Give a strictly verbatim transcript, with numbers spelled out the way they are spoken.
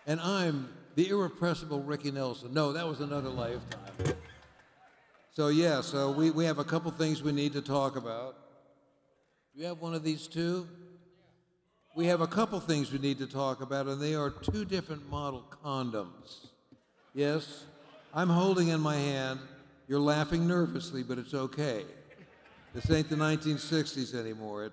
And I'm the irrepressible Ricky Nelson. No, that was another lifetime. So, yeah, so we, we have a couple things we need to talk about. Do you have one of these too? We have a couple things we need to talk about, and they are two different model condoms. Yes? I'm holding in my hand. You're laughing nervously, but it's okay. This ain't the nineteen sixties anymore. It's